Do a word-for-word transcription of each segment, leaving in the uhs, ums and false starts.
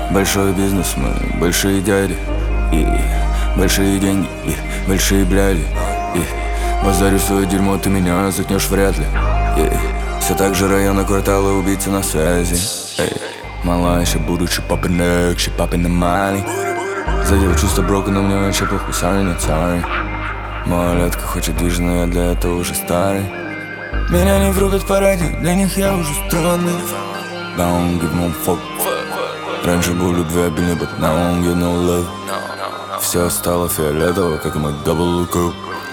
Большой бизнес, мы большие дяди, и большие деньги, и большие бляди, и базарю свое дерьмо, ты меня заткнешь вряд ли, и все так же района, кварталы, убийцы на связи. Эй, малая, еще будучи папин экши, папин на мали. Задел чувство брока, но мне вообще похуй, sorry, not sorry. Малолетка хочет движ, но я для этого уже старый. Меня не врубят по радио, для них я уже странный. Don't give no fuck. Раньше был любвеобильный, but now I don't get no love. Все стало фиолетово, как и мой double cup.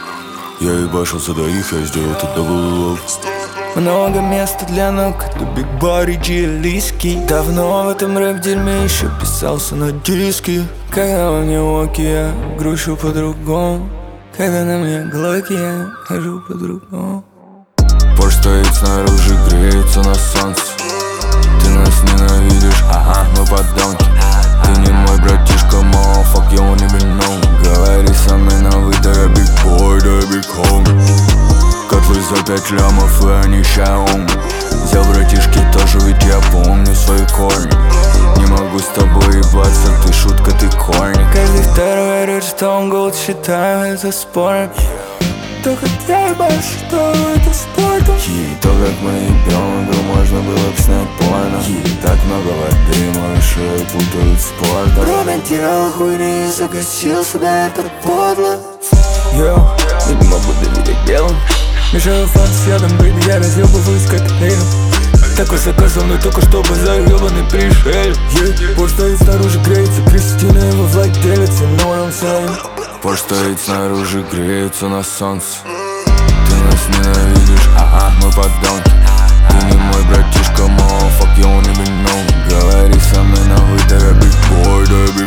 Я ебашился до их, я сделал это double love. Много места для ног, это big body джи-лиски. Давно в этом рэп-дерьме еще писался на диски. Когда во мне оки, я грущу по-другому. Когда на мне глоки, я хожу по-другому. Порш стоит снаружи, греется на солнце. Ты нас ненавидишь, ага, мы подонки. Ты не мой братишка, motherfuck, you won't even know. Говори со мной на вы, да я big boy, да я big homie. Котлы за пять лямов, и они Xiaomi. Взял братишки тоже, ведь я помню свои корни. Не могу с тобой ебаться, ты шутка, ты корни. Каждый второй речь, что он голод, считаю это спором. Только я ебашу, что это спортом. И то, как мы ебем игру, можно было бы снять порно. И так много воды, малыши путают спорт. Робин делал хуйни и загасил себя, это подло. Йоу, я не могу доверять делам. Мешаю факт с ядом, бэйби, я разъебываюсь как коктейлем. Такой заказал, но только что базар ебаный пришель. yeah. Порш стоит снаружи, греется, Кристина его владелец, you know what I'm saying. Порш стоит снаружи, греется на солнце. Ты нас ненавидишь, ага, мы подонки. Ты не мой братишка, motherfuck, you won't even know. Говори со мной на вы, да я big boy, да я big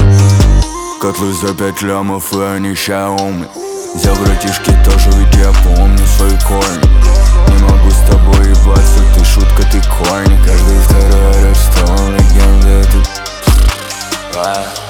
homie. Котлы за пять лямов, и они Xiaomi. Взял братишки тоже, ведь я помню свои корни. Не могу с тобой ебаться, ты шутка, ты корни. Каждый второй рэп, что он легенда, это...